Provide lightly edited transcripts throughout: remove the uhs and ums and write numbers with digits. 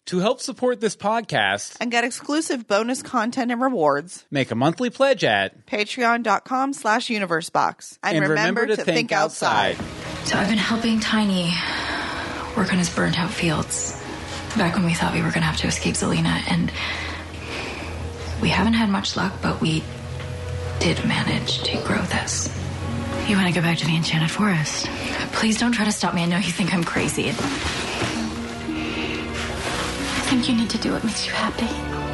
To help support this podcast and get exclusive bonus content and rewards, make a monthly pledge at patreon.com/universebox. And remember to think outside. So I've been helping Tiny work on his burnt out fields. Back when we thought we were going to have to escape Zelina, and we haven't had much luck, but we did manage to grow this. You want to go back to the Enchanted Forest? Please don't try to stop me. I know you think I'm crazy. I think you need to do what makes you happy.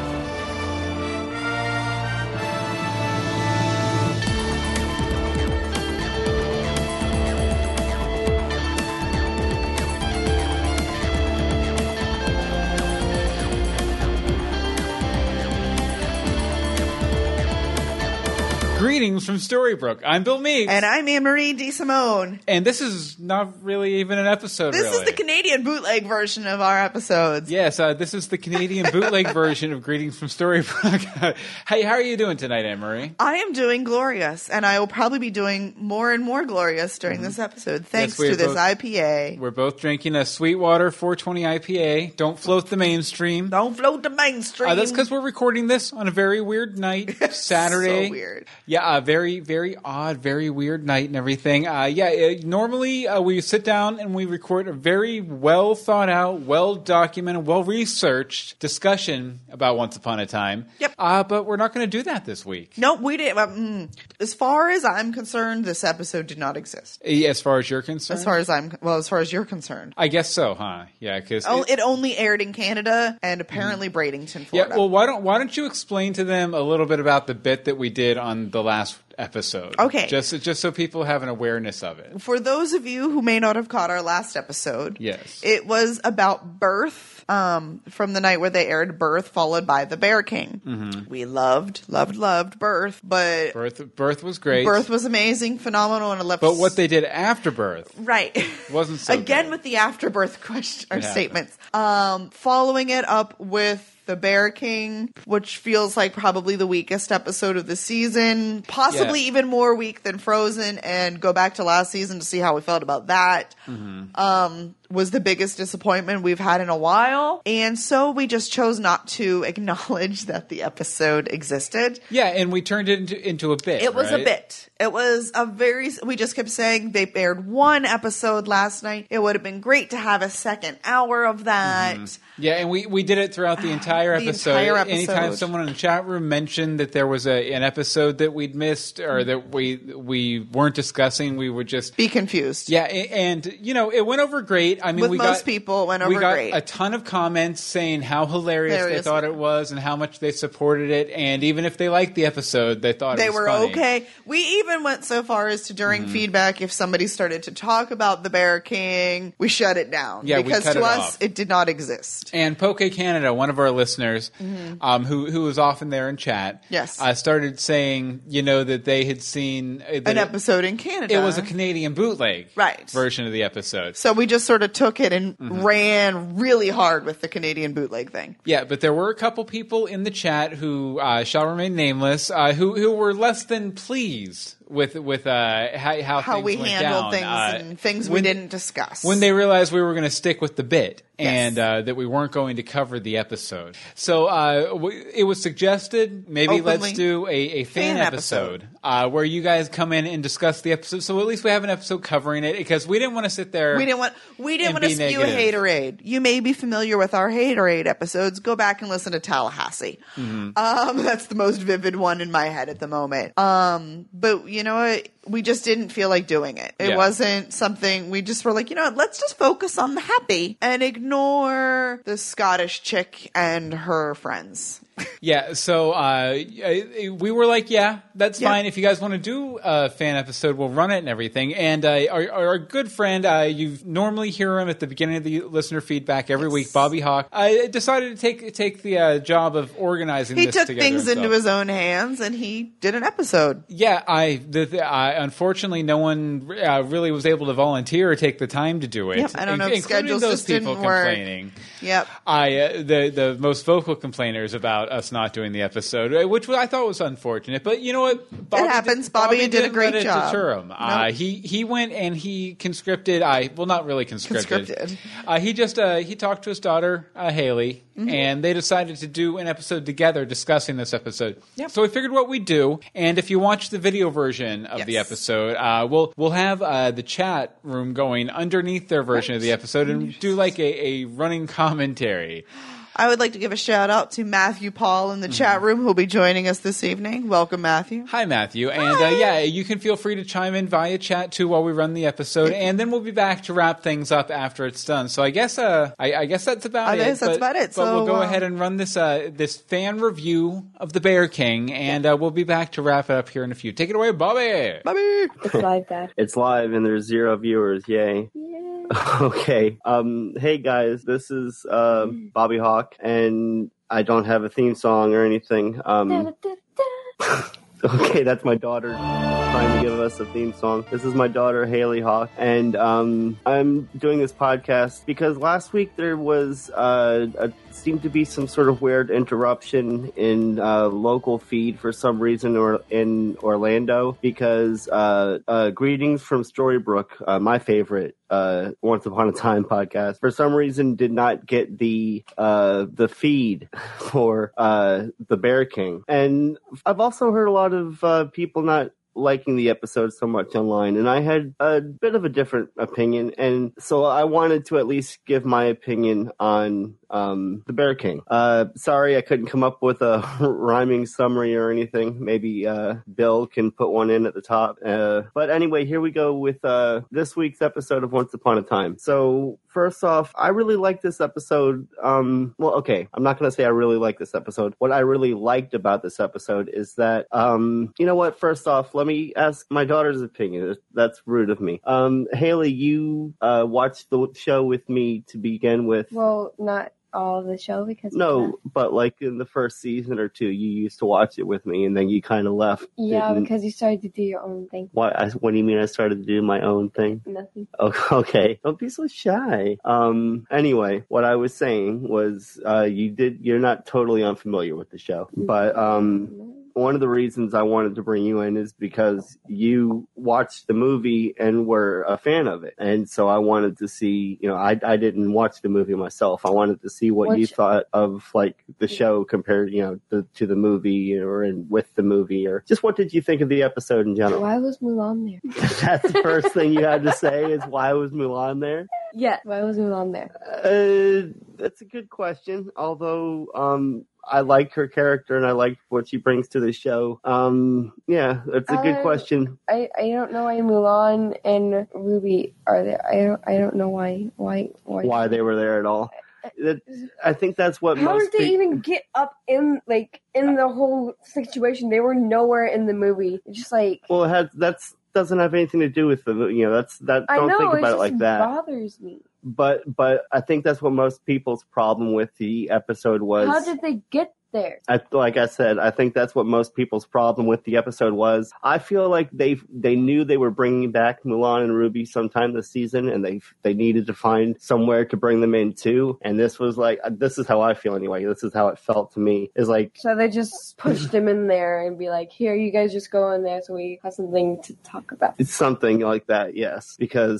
Greetings from Storybrooke. I'm Bill Meeks. And I'm Anne-Marie DeSimone. And this is not really even an episode, This is the Canadian bootleg version of our episodes. Yes, this is the Canadian bootleg version of Greetings from Storybrooke. Hey, how are you doing tonight, Anne-Marie? I am doing glorious, and I will probably be doing more and more glorious during this episode, thanks to this IPA. We're both drinking a Sweetwater 420 IPA. Don't float the mainstream. Don't float the mainstream. That's because we're recording this on a very weird night, Saturday. So weird. Yeah, very, very odd, very weird night and everything. Normally we sit down and we record a very well thought out, well documented, well researched discussion about Once Upon a Time. Yep. But we're not going to do that this week. Nope, we didn't. As far as I'm concerned, this episode did not exist. As far as you're concerned? As far as you're concerned. I guess so, huh? Yeah, because it only aired in Canada and apparently Bradenton, Florida. Yeah, well, why don't you explain to them a little bit about the bit that we did on the last episode? Okay. Just so people have an awareness of it. For those of you who may not have caught our last episode, yes, it was about Birth, from the night where they aired Birth, followed by The Bear King. Mm-hmm. We loved Birth, but Birth was great. Birth was amazing, phenomenal, and it left. But what they did after Birth, right, wasn't so again good. With the afterbirth question or statements. Following it up with The Bear King, which feels like probably the weakest episode of the season, possibly even more weak than Frozen, and go back to last season to see how we felt about that. Mm-hmm. Was the biggest disappointment we've had in a while. And so we just chose not to acknowledge that the episode existed. Yeah, and we turned it into a bit. It was right? a bit. It was we just kept saying they aired one episode last night. It would have been great to have a second hour of that. Mm-hmm. Yeah, and we did it throughout the entire episode. Anytime someone in the chat room mentioned that there was an episode that we'd missed or that we weren't discussing, we would just be confused. Yeah, and it went over great. I mean, people, it went over great. We got a ton of comments saying how hilarious they thought it was and how much they supported it. And even if they liked the episode, they thought it was funny. They were okay. We even went so far as to, during feedback, if somebody started to talk about The Bear King, we shut it down. Yeah, because to us, it did not exist. And Poke Canada, one of our listeners, who was often there in chat, started saying, that they had seen an episode in Canada. It was a Canadian bootleg version of the episode. So we just sort of took it and ran really hard with the Canadian bootleg thing. Yeah, but there were a couple people in the chat who shall remain nameless, who were less than pleased with how we went handled down. Things and things we didn't discuss. When they realized we were going to stick with the bit and that we weren't going to cover the episode. So it was suggested maybe let's do a fan episode where you guys come in and discuss the episode. So at least we have an episode covering it because we didn't want to sit there. We didn't want to spew a haterade. You may be familiar with our haterade episodes. Go back and listen to Tallahassee. Mm-hmm. That's the most vivid one in my head at the moment. But you know what? We just didn't feel like doing it. It wasn't something we just were like, let's just focus on the happy and ignore the Scottish chick and her friends. Yeah, so we were like, that's fine. If you guys want to do a fan episode, we'll run it and everything. And our good friend, you normally hear him at the beginning of the listener feedback every week, Bobby Hawk, decided to take the job of organizing this together. He took things into his own hands, and he did an episode. Yeah, unfortunately, no one really was able to volunteer or take the time to do it. Yep, I don't know if schedules those just people didn't work. complaining. Yep. The most vocal complainers about about us not doing the episode, which I thought was unfortunate. But you know what? It happens. Bobby did a great job. Deter him. Nope. He went and he conscripted. Well, not really conscripted. He talked to his daughter Haley, and they decided to do an episode together discussing this episode. Yep. So we figured what we'd do, and if you watch the video version of the episode, we'll have the chat room going underneath their version of the episode and do like a running commentary. I would like to give a shout out to Matthew Paul in the chat room who'll be joining us this evening. Welcome, Matthew. Hi, Matthew. And you can feel free to chime in via chat too while we run the episode, and then we'll be back to wrap things up after it's done. So I guess that's about it. That's about it. But we'll go ahead and run this fan review of The Bear King, and we'll be back to wrap it up here in a few. Take it away, Bobby. Bobby. It's live, Dad. It's live, and there's 0 viewers. Yay. Okay. Hey guys, this is Bobby Hawk, and I don't have a theme song or anything. Okay, that's my daughter trying to give us a theme song. This is my daughter, Haley Hawk, and I'm doing this podcast because last week there was seemed to be some sort of weird interruption in local feed for some reason or in Orlando, because Greetings from Storybrooke, my favorite Once Upon a Time podcast, for some reason did not get the feed for The Bear King. And I've also heard a lot of people not liking the episode so much online, and I had a bit of a different opinion, and so I wanted to at least give my opinion on The Bear King. Sorry I couldn't come up with a rhyming summary or anything. Maybe Bill can put one in at the top. But anyway, here we go with this week's episode of Once Upon a Time. So first off, I really like this episode. I'm not going to say I really like this episode. What I really liked about this episode is that, you know what, first off, let me ask my daughter's opinion. That's rude of me. Haley, you watched the show with me to begin with. Well, not all of the show because but like in the first season or two, you used to watch it with me, and then you kind of left. Yeah, because you started to do your own thing. What do you mean I started to do my own thing? Nothing. Okay, don't be so shy. Anyway, what I was saying was you're not totally unfamiliar with the show, but one of the reasons I wanted to bring you in is because you watched the movie and were a fan of it. And so I wanted to see, I didn't watch the movie myself. I wanted to see what you thought of like the show compared, to the movie or with the movie, or just what did you think of the episode in general? Why was Mulan there? That's the first thing you had to say is why was Mulan there? Yeah, why was Mulan there? That's a good question. Although, I like her character and I like what she brings to the show. Yeah, that's a good question. I don't know why Mulan and Ruby are there. I don't know why they were there at all. I think that's what How did they even get up in the whole situation? They were nowhere in the movie. It's just like, well, that's doesn't have anything to do with the movie. Don't think about it like that. It bothers me. But I think that's what most people's problem with the episode was. How did they get there? Like I said, I think that's what most people's problem with the episode was. I feel like they knew they were bringing back Mulan and Ruby sometime this season, and they needed to find somewhere to bring them in too. And this was like, this is how I feel anyway. This is how it felt to me. Is like, so they just pushed them in there and be like, here, you guys just go in there so we have something to talk about. It's something like that, yes. Because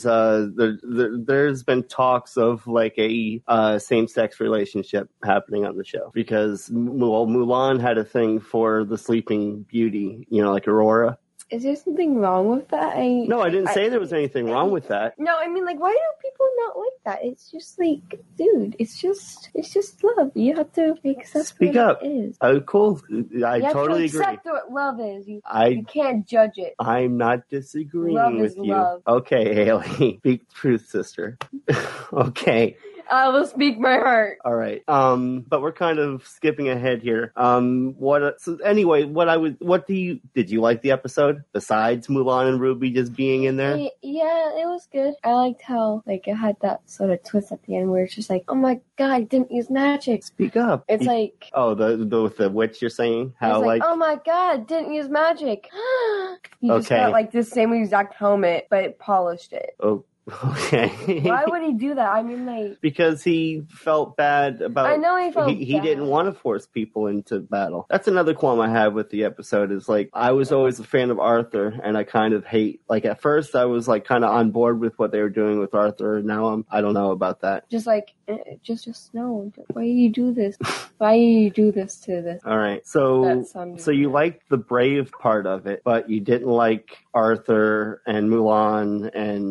there's been talks of like a same-sex relationship happening on the show, because Mulan had a thing for the Sleeping Beauty, like Aurora. Is there something wrong with that? No, I didn't say there was anything wrong with that. No, I mean, like, why do people not like that? It's just like, dude, it's just love. You have to accept Speak what up. It is. Oh, cool. I totally agree. You have to accept what love is. You can't judge it. I'm not disagreeing love with is you. Love. Okay, Haley. Speak truth, sister. Okay. I will speak my heart. All right. But we're kind of skipping ahead here. Did you like the episode besides Mulan and Ruby just being in there? Yeah, it was good. I liked how it had that sort of twist at the end where it's just like, oh my god, I didn't use magic. Speak up. It's like, oh, the witch you're saying? How like, oh my god, didn't use magic. You just got like this same exact helmet, but it polished it. Okay. Why would he do that? I mean, like... Because he felt bad about... I know he felt bad. He didn't want to force people into battle. That's another qualm I have with the episode is, like, I was always a fan of Arthur, and I kind of hate... Like, at first, I was, like, kind of on board with what they were doing with Arthur, and now I don't know about that. Just, like, just no. Why do you do this? Why do you do this to this? All right. So you liked the brave part of it, but you didn't like Arthur and Mulan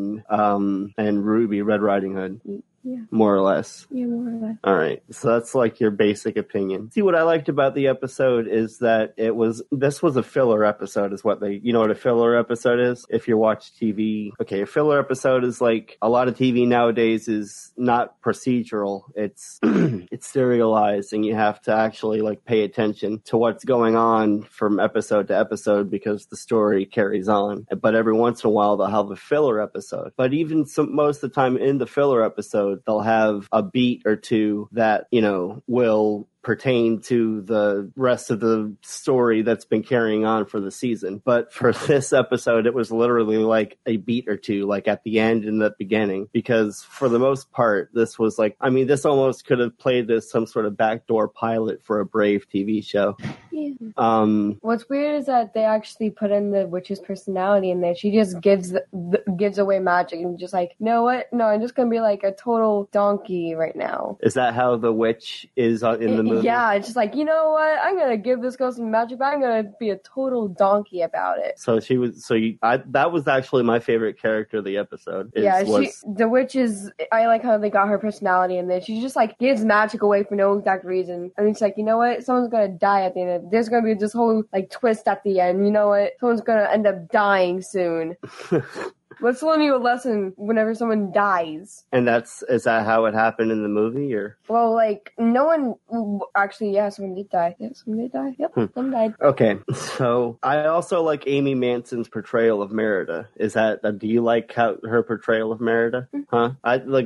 and Ruby, Red Riding Hood. Yeah. More or less. Yeah, more or less. All right. So that's like your basic opinion. See, what I liked about the episode is that this was a filler episode is what you know what a filler episode is? If you watch TV. Okay, a filler episode is like a lot of TV nowadays is not procedural. It's, it's serialized and you have to actually like pay attention to what's going on from episode to episode because the story carries on. But every once in a while they'll have a filler episode. But even most of the time in the filler episode, they'll have a beat or two that, you know, will pertain to the rest of the story that's been carrying on for the season. But for this episode, it was literally like a beat or two, like at the end and the beginning, because for the most part, this was like, I mean, this almost could have played as some sort of backdoor pilot for a Brave TV show. Yeah. What's weird is that they actually put in the witch's personality in there. She just gives away magic and just like, you know what? No, I'm just gonna be like a total donkey right now. Is that how the witch is in the movie? Yeah, it's just like, you know what? I'm gonna give this girl some magic, but I'm gonna be a total donkey about it. So she was. That was actually my favorite character of the episode. The witch is. I like how they got her personality in there. She just like gives magic away for no exact reason, and it's like, you know what? Someone's gonna die at the end of it. There's gonna be this whole like twist at the end. You know what? Someone's gonna end up dying soon. Let's learn you a lesson whenever someone dies. And is that how it happened in the movie, or? Well, like, no one, actually, yeah, someone did die. Yeah, someone did die. Yep, someone died. Okay, so I also like Amy Manson's portrayal of Merida. Do you like her portrayal of Merida? Mm-hmm. Huh?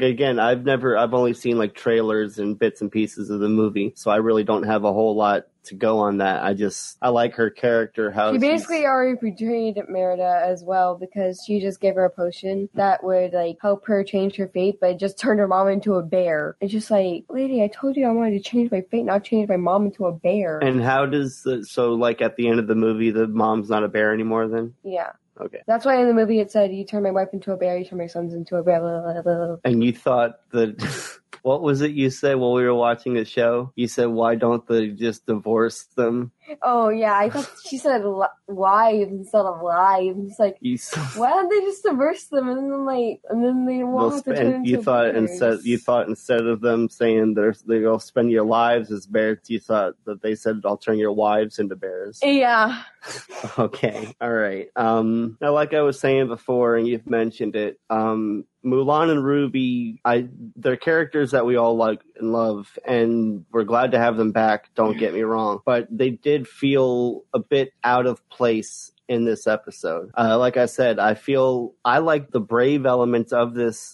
I've only seen like trailers and bits and pieces of the movie, so I really don't have a whole lot to go on that. I like her character. How she basically already portrayed Merida as well, because she just gave her a potion that would like help her change her fate, but it just turned her mom into a bear. It's just like, lady, I told you I wanted to change my fate, not change my mom into a bear. And how does like at the end of the movie, the mom's not a bear anymore then? Yeah. Okay. That's why in the movie it said, you turn my wife into a bear, you turn my sons into a bear. Blah, blah, blah. And you thought that... What was it you said while we were watching the show? You said, why don't they just divorce them? Oh, yeah. I thought she said wives instead of lives. It's like, why don't they just divorce them and then they won't have to turn into bears? You thought instead of them saying they'll spend your lives as bears, you thought that they said, I'll turn your wives into bears. Yeah. Okay. All right. Now, like I was saying before, and you've mentioned it, Mulan and Ruby, they're characters that we all like and love, and we're glad to have them back, don't get me wrong. But they did feel a bit out of place in this episode. Like I said, I like the brave elements of this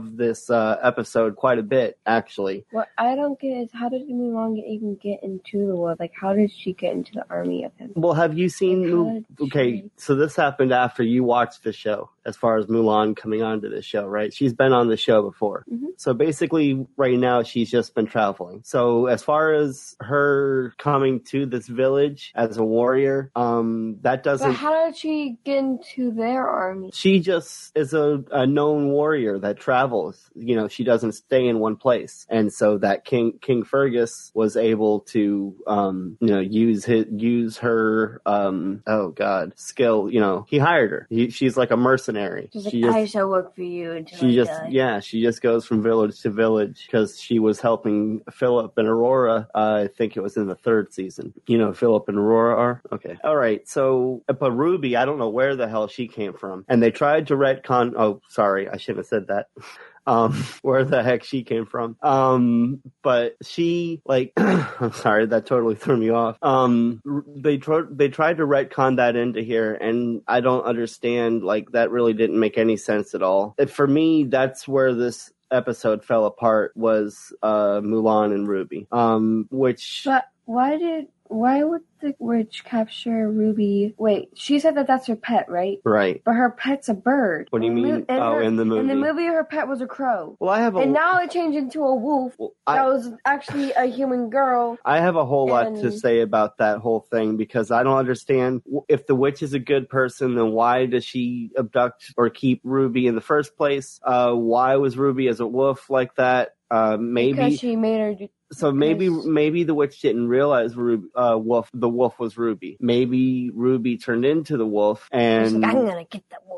episode quite a bit, actually. What I don't get is, how did Mulan even get into the world? Like, how did she get into the army of him? Well, have you seen... So this happened after you watched the show, as far as Mulan coming onto the show, right? She's been on the show before. Mm-hmm. So basically, right now, she's just been traveling. So as far as her coming to this village as a warrior, that doesn't... But how did she get into their army? She just is a known warrior that travels. You know, she doesn't stay in one place. And so that King Fergus was able to, use her, skill. You know, he hired her. She's like a mercenary. I shall work for you until I die. She just goes from village to village because she was helping Philip and Aurora. I think it was in the 3rd season. You know, Philip and Aurora are? Okay. All right. So, but Ruby, I don't know where the hell she came from. And they tried to retcon. Oh, sorry. I shouldn't have said that. Where the heck she came from. But she, like, I'm sorry, that totally threw me off. They tried to retcon that into here, and I don't understand, like, that really didn't make any sense at all. For me, that's where this episode fell apart, was Mulan and Ruby. But why did why would the witch capture Ruby? Wait, she said that that's her pet, right? Right. But her pet's a bird. What do you mean? In the movie. In the movie, her pet was a crow. Well, and now it changed into a wolf. That was actually a human girl. I have a whole lot to say about that whole thing because I don't understand. If the witch is a good person, then why does she abduct or keep Ruby in the first place? Why was Ruby as a wolf like that? Maybe because she made her. So maybe the witch didn't realize the wolf was Ruby. Maybe Ruby turned into the wolf and like, I'm gonna get that wolf.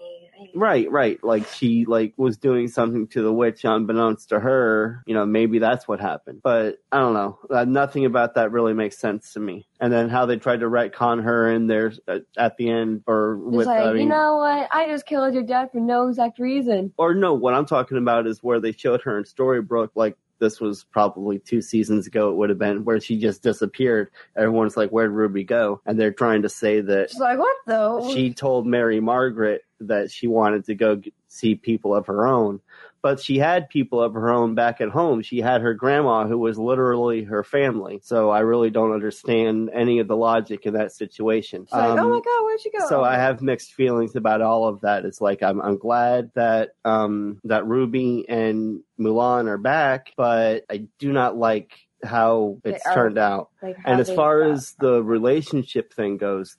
Right. Like she was doing something to the witch unbeknownst to her. Maybe that's what happened. But I don't know. Nothing about that really makes sense to me. And then how they tried to retcon her in there at the end, you know what? I just killed your dad for no exact reason. Or no, what I'm talking about is where they showed her in Storybrooke, like. This was probably 2 seasons ago, it would have been, where she just disappeared. Everyone's like, where'd Ruby go? And they're trying to say that... She's like, what though? She told Mary Margaret that she wanted to go see people of her own. But she had people of her own back at home. She had her grandma, who was literally her family. So I really don't understand any of the logic in that situation. She's like, oh my God, where'd she go? So I have mixed feelings about all of that. It's like I'm glad that that Ruby and Mulan are back, but I do not like how it's turned out. And as far as the relationship thing goes,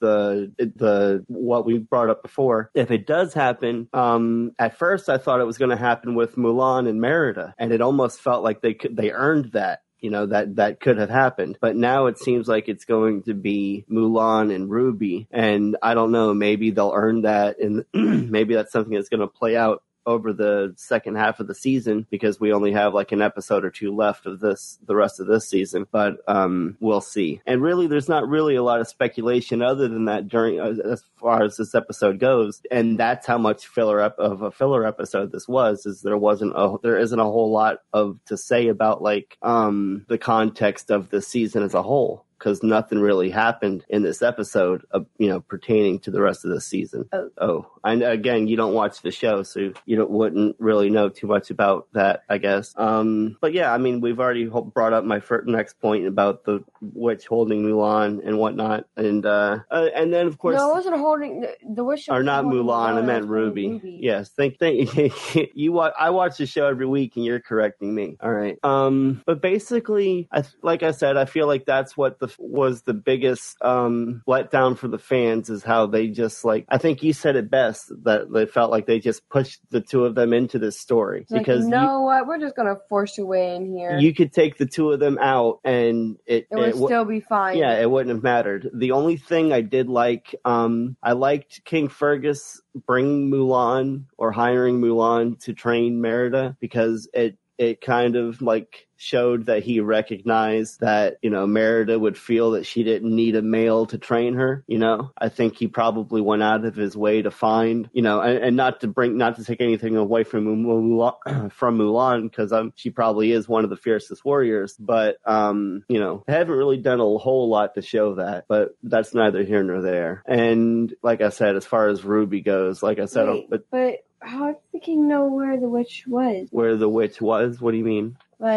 the what we brought up before, if it does happen, at first I thought it was going to happen with Mulan and Merida, and it almost felt like they earned that. That could have happened. But now it seems like it's going to be Mulan and Ruby. And I don't know, maybe they'll earn that, and maybe that's something that's going to play out over the second half of the season because we only have like an episode or 2 left of the rest of this season, but we'll see. And really there's not really a lot of speculation other than that during as far as this episode goes, and that's how much of a filler episode this was. Is there isn't a whole lot to say about the context of the season as a whole, because nothing really happened in this episode pertaining to the rest of the season. And again, you don't watch the show, so you wouldn't really know too much about that, I guess. But yeah, I mean, we've already brought up my next point about the witch holding Mulan and whatnot, and then of course, no, I wasn't holding the witch. Or not Mulan, I meant Ruby. Yes, thank you. I watch the show every week, and you're correcting me. All right. But basically, like I said, I feel like that's what was the biggest letdown for the fans, is how they just I think you said it best, that they felt like they just pushed the 2 of them into this story. It's because what, we're just gonna force your way in here. You could take the 2 of them out and it would still be fine. Yeah, it wouldn't have mattered. The only thing I did I liked King Fergus bringing Mulan or hiring Mulan to train Merida, because it kind of showed that he recognized that, Merida would feel that she didn't need a male to train her. I think he probably went out of his way to find, and not to take anything away from Mulan, because she probably is one of the fiercest warriors, but, they haven't really done a whole lot to show that, but that's neither here nor there. And like I said, as far as Ruby goes, like I said, but how did the king know where the witch was? Where the witch was? What do you mean?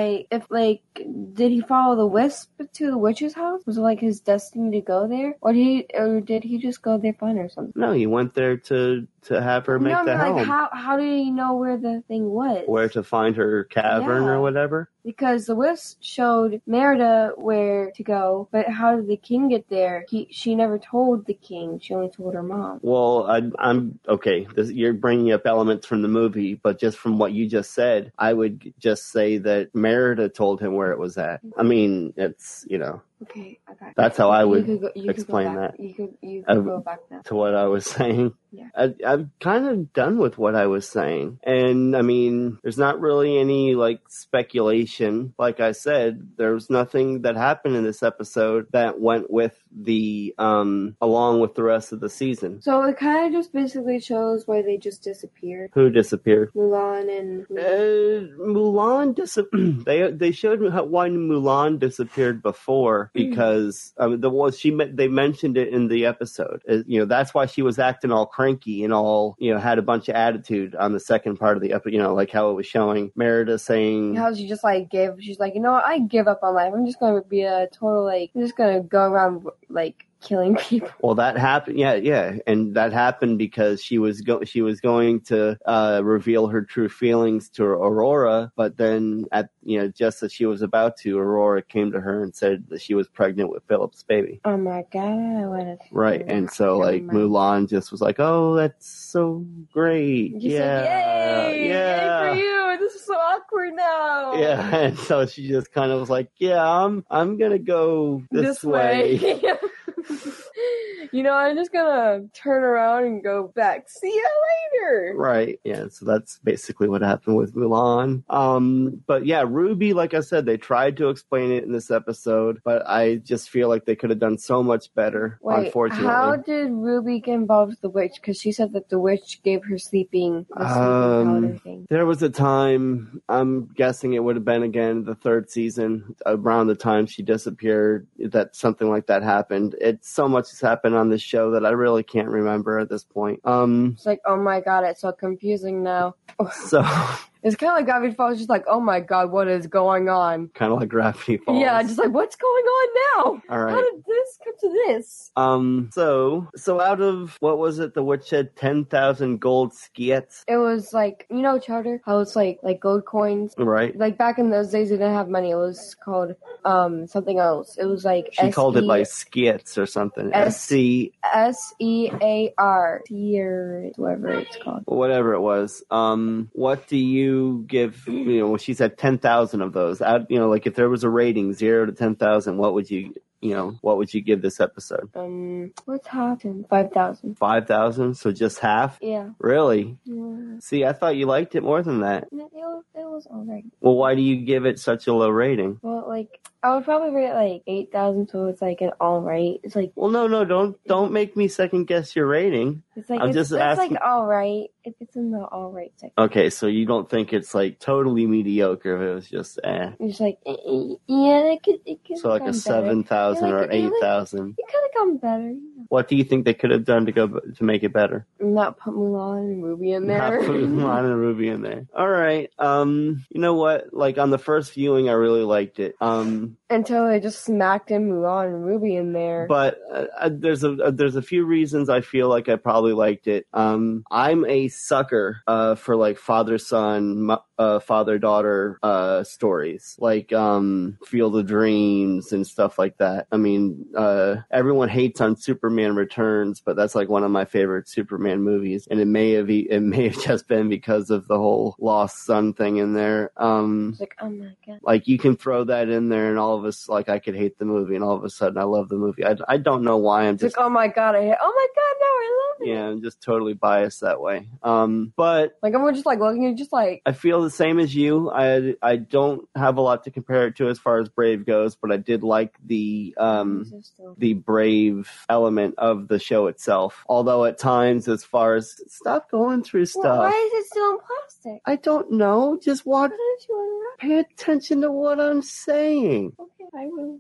Did he follow the wisp to the witch's house? Was it his destiny to go there? Or did he just go there fun or something? No, he went there to have her make the helm. How did he know where the thing was? Where to find her cavern or whatever? Because the wisp showed Merida where to go, but how did the king get there? She never told the king. She only told her mom. Well, I'm okay. You're bringing up elements from the movie, but just from what you just said, I would just say that Merida told him where it was at. I mean, it's, Okay, I got that's how I would you explain that. You could go back now to what I was saying. Yeah. I'm kind of done with what I was saying. And I mean, there's not really any speculation. Like I said, there was nothing that happened in this episode that went with the along with the rest of the season. So it kind of just basically shows why they just disappeared. Who disappeared? Mulan and Mulan they showed why Mulan disappeared before, because was they mentioned it in the episode. That's why she was acting all cranky and all, had a bunch of attitude on the second part of the episode, like how it was showing Merida saying how she just like she's like, I give up on life. I'm just going to be a total, I'm just going to go around killing people. Well, that happened. Yeah. And that happened because she was going to reveal her true feelings to Aurora, but then just as she was about to, Aurora came to her and said that she was pregnant with Philip's baby. Oh my God. Right. And so Mulan just was like, oh, that's so great. She said, yay! Yeah. Yay for you. This is so awkward now. Yeah. And so she just kind of was like, yeah, I'm going to go this way. I'm just gonna turn around and go back. See you later. Right. Yeah. So that's basically what happened with Mulan. But yeah, Ruby, like I said, they tried to explain it in this episode, but I just feel like they could have done so much better. Wait, unfortunately. How did Ruby get involved with the witch? Because she said that the witch gave her sleeping powder thing. There was a time, I'm guessing it would have been again the third season, around the time she disappeared, that something like that happened. It's so much has happened on this show that I really can't remember at this point. It's like, oh my God, it's so confusing now. So it's kind of like Gravity Falls, just like, oh my God, what is going on? Kind of like Gravity Falls. Yeah, just like, what's going on now? All right. How did this come to this? So out of, what was it, the witch said 10,000 gold skiets? It was like, Chowder? How it's like gold coins? Right. Like back in those days, they didn't have money. It was called something else. It was like She called it like skiets or something. SEAR. Seer, whatever it's called. Whatever it was. What do you give, when she said 10,000 of those, like if there was a rating 0 to 10,000, what would you give this episode? What's half? 5,000. 5,000? So just half? Yeah. Really? Yeah. See, I thought you liked it more than that. It was alright. Well, why do you give it such a low rating? Well, I would probably rate it 8,000, so it's an alright. It's like. Well, no, don't make me second guess your rating. It's like, I'm just asking. alright. If it's in the alright section. Okay, so you don't think it's totally mediocre if it was just It's like, yeah, it could. So like a 7,000 or 8,000. It could have gone better. What do you think they could have done to make it better? Not put Mulan and Ruby in there. Not put Mulan and Ruby in there. All right. You know what? On the first viewing, I really liked it. Until they just smacked in Mulan and Ruby in there. But there's a few reasons I feel like I probably liked it. I'm a sucker for father-son, father-daughter stories, Field of Dreams and stuff like that. I mean, everyone hates on Superman Returns, but that's one of my favorite Superman movies, and it may have just been because of the whole lost son thing in there. It's like, oh my God. You can throw that in there, and all of us, I could hate the movie, and all of a sudden I love the movie. I don't know why. I'm just oh my God, oh my God, no, I love it. Yeah, I'm just totally biased that way. But I'm just looking at I feel the same as you. I don't have a lot to compare it to as far as Brave goes, but I did like the Brave element of the show itself. Although at times, as far as stop going through stuff. Well, why is it still in plastic? I don't know. Just watch. Pay attention to what I'm saying. Okay, I will.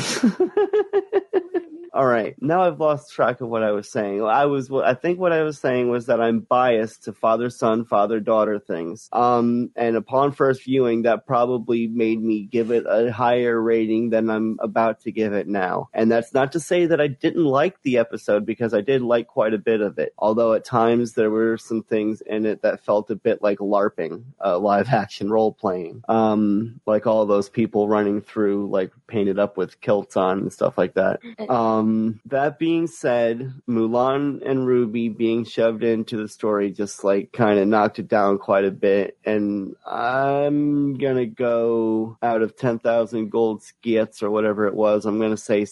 All right. Now I've lost track of what I was saying. I think what I was saying was that I'm biased to father-son, father-daughter things. And upon first viewing, that probably made me give it a higher rating than I'm about to give it now. And that's not to say that I didn't like the episode, because I did like quite a bit of it. Although at times there were some things in it that felt a bit like LARPing, live action role playing. Like all those people running through, painted up with kilts on and stuff like that. That being said, Mulan and Ruby being shoved into the story just kind of knocked it down quite a bit, and I'm gonna go out of 10,000 gold skiets or whatever it was, I'm gonna say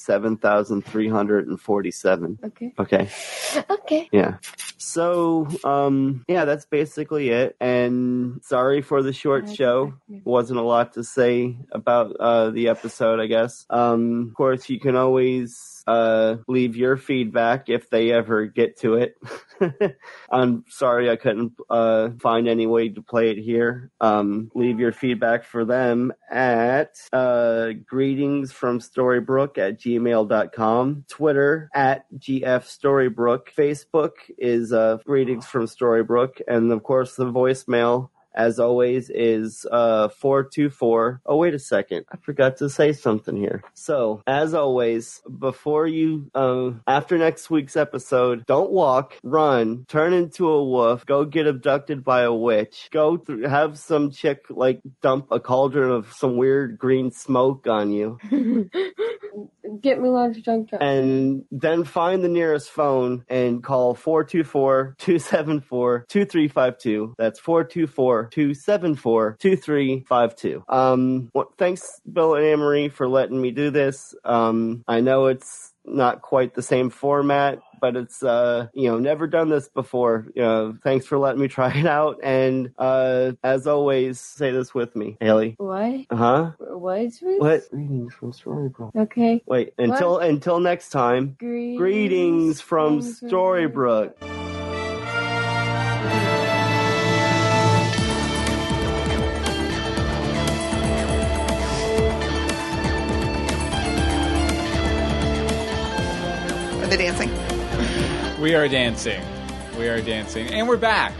7,347. Okay. Yeah. So, that's basically it, and sorry for the short show. Wasn't a lot to say about the episode, I guess. Of course, you can always leave your feedback if they ever get to it. I'm sorry I couldn't find any way to play it here. Leave your feedback for them at greetingsfromstorybrook@gmail.com, Twitter @GFStorybrook, Facebook is Greetings from Storybrooke, and of course the voicemail, as always, is 424. Oh, wait a second. I forgot to say something here. So, as always, before you, after next week's episode, don't walk, run, turn into a wolf, go get abducted by a witch, have some chick, dump a cauldron of some weird green smoke on you. Get me lunch, junk truck. And then find the nearest phone and call 424-274-2352. That's 424-274-2352. Thanks, Bill and Anne-Marie, for letting me do this. I know it's not quite the same format, but it's, never done this before. Thanks for letting me try it out. And, as always, say this with me, Haley. What? Uh-huh. What? What? Greetings from Storybrooke. Okay. Wait, until next time. Greetings from Storybrooke. Are they dancing? We are dancing. And we're back.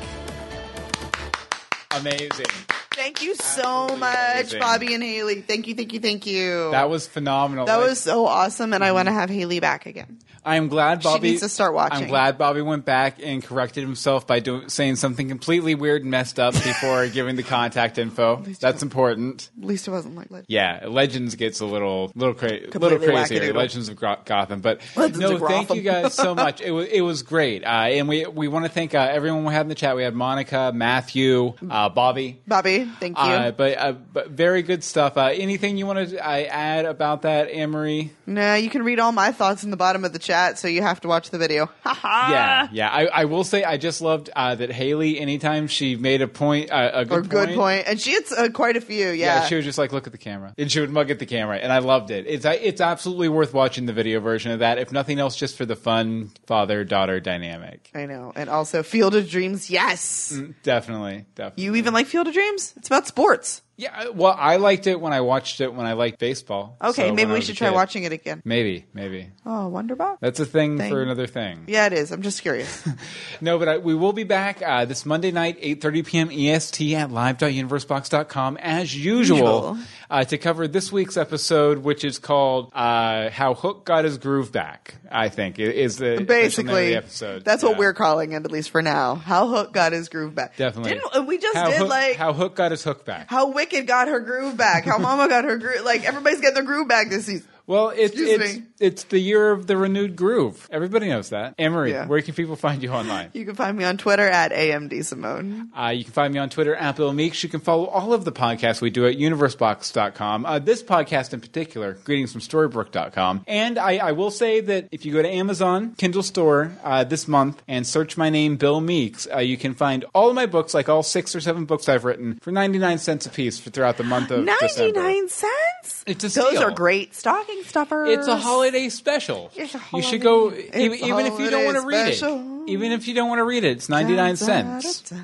Amazing. Thank you so much, Bobby and Haley. Thank you. That was phenomenal. That was so awesome, and I want to have Haley back again. I'm glad Bobby... She needs to start watching. I'm glad Bobby went back and corrected himself by saying something completely weird and messed up before giving the contact info. That's important. At least it wasn't like Legends. Yeah, Legends gets a little crazier. Wackadoodle. Legends of Gotham. But Legends of thank Gotham. you guys so much. It was great. And we want to thank everyone we had in the chat. We had Monica, Matthew, Bobby. Bobby, thank you. But very good stuff. Anything you want to add about that, Anne-Marie? No, you can read all my thoughts in the bottom of the chat, so you have to watch the video. Yeah. I will say I just loved that Haley, anytime she made a point, a good point, and she had quite a few. Yeah, she would just look at the camera, and she would mug at the camera, and I loved it. It's absolutely worth watching the video version of that, if nothing else, just for the fun father-daughter dynamic. I know, and also Field of Dreams. Yes, definitely. You even like Field of Dreams? It's about sports. Yeah, well, I liked it when I watched it when I liked baseball. Okay, so maybe we should try watching it again. Maybe. Oh, Wonderbox? That's a thing for another thing. Yeah, it is. I'm just curious. No, but we will be back this Monday night, 8:30 p.m. EST at live.universebox.com as usual to cover this week's episode, which is called How Hook Got His Groove Back, I think, is the basically name of the episode. That's what we're calling it, at least for now. How Hook Got His Groove Back. Definitely. We just How Hook Got His Hook Back. How Wicked got her groove back. How Mama got her groove. Everybody's getting their groove back this season. Well, it's the year of the renewed groove. Everybody knows that. Anne-Marie, where can people find you online? You can find me on Twitter at AMDSimone. You can find me on Twitter at Bill Meeks. You can follow all of the podcasts we do at universebox.com. This podcast in particular, greetingsfromstorybrooke.com. And I will say that if you go to Amazon Kindle Store this month and search my name, Bill Meeks, you can find all of my books, like all 6 or 7 books I've written, for 99 cents a piece throughout the month of December. 99 cents? It's a steal. Those are great stocking stuffers. It's a holiday special. You should go, even if you don't want to read it. Even if you don't want to read it, it's 99 cents.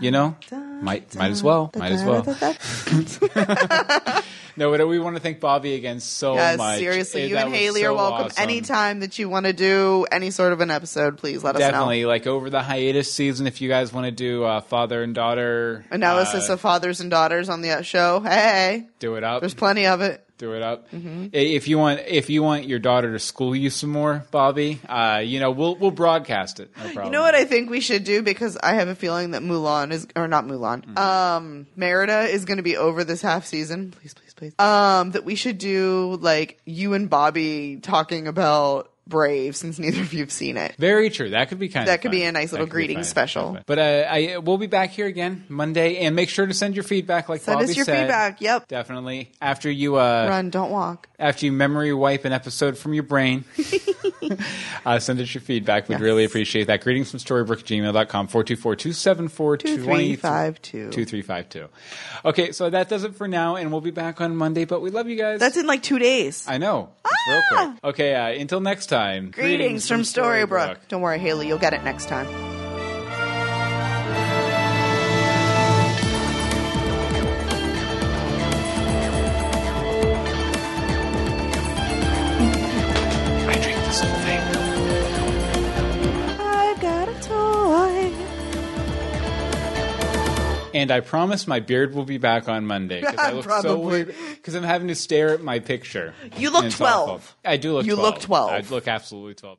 Might as well. No, but we want to thank Bobby again so much. Seriously, you and Haley are welcome awesome. Anytime that you want to do any sort of an episode. Please let us know. Definitely, over the hiatus season, if you guys want to do father and daughter analysis of fathers and daughters on the show, hey, do it up. There's plenty of it. Do it up. Mm-hmm. If you want your daughter to school you some more, Bobby, we'll broadcast it. No problem. You know what I think we should do, because I have a feeling that Merida is going to be over this half season. Please. That we should do you and Bobby talking about Brave, since neither of you have seen it. Very true. That could be kind of That could be a nice little greeting special. But we'll be back here again Monday, and make sure to send your feedback like Bobby said. Send us your feedback, yep. Definitely. After you... run, don't walk. After you memory wipe an episode from your brain, send us your feedback. We'd really appreciate that. Greetings from Storybrooke@gmail.com, 424-274-2352. Okay, so that does it for now, and we'll be back on Monday, but we love you guys. That's in 2 days. I know. It's real quick. Okay, until next time. time, greetings from Storybrooke. Don't worry, Haley, you'll get it next time. I drink this whole thing. I got a toy. And I promise my beard will be back on Monday. Because I look so weird. Because I'm having to stare at my picture. You look 12. I do look 12. You look 12. I look absolutely 12.